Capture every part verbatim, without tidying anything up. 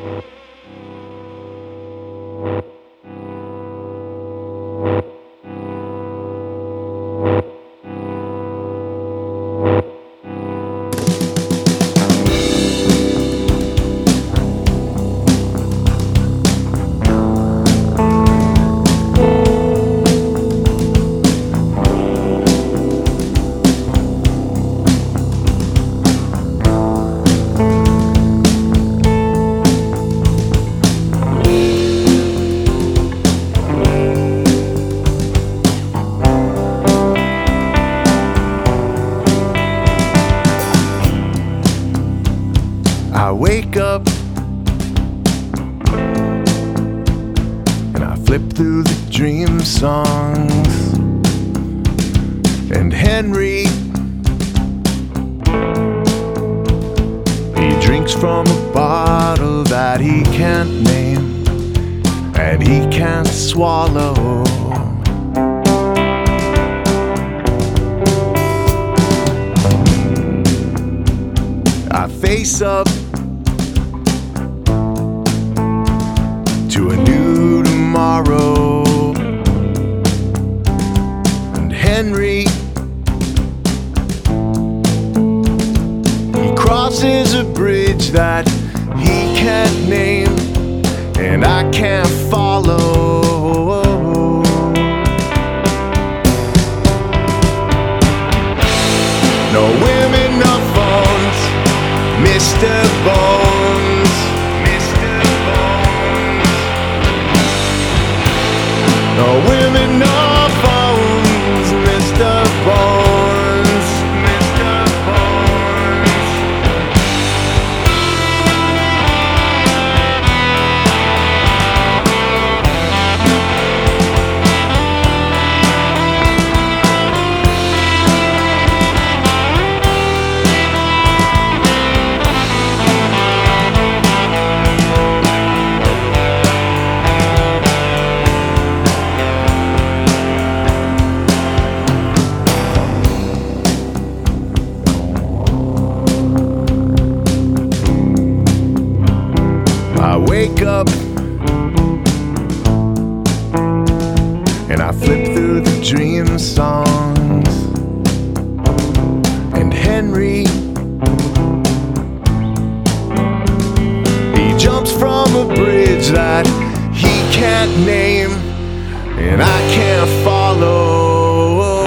I wake up and I flip through the dream songs, and Henry, he drinks from a bottle that he can't name and he can't swallow. I face up to a new tomorrow, and Henry, he crosses a bridge that he can't name and I can't follow. No women, no phones, Mister Bones, Mister Bones. No women, no phones, Mister Bones, Mister Bones. I wake up and I flip through the dream songs, and Henry, he jumps from a bridge that he can't name and I can't follow.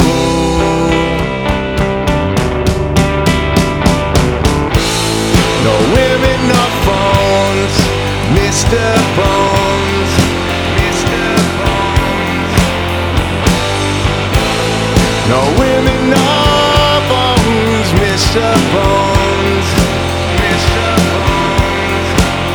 No women, no phones, Mister Bones, Mister Bones. No women, no bones, Mister Bones, Mister Bones.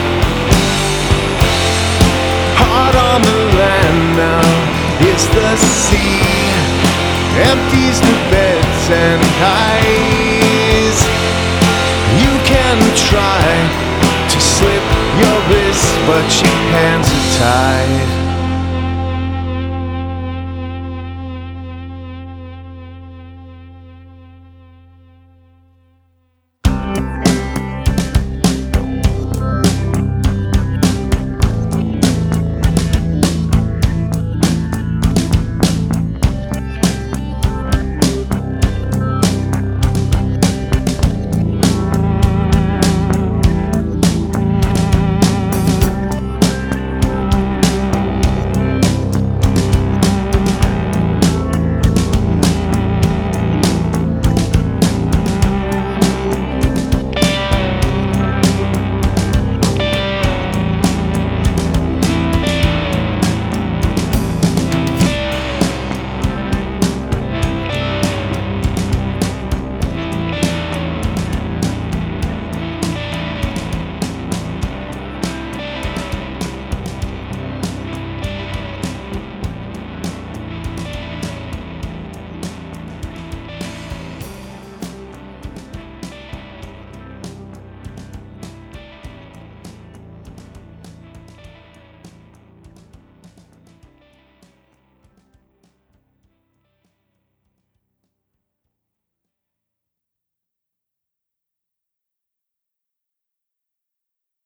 Hard on the land now is the sea, empties the beds and eyes. You can try to slip your wrist, but your hands are tied.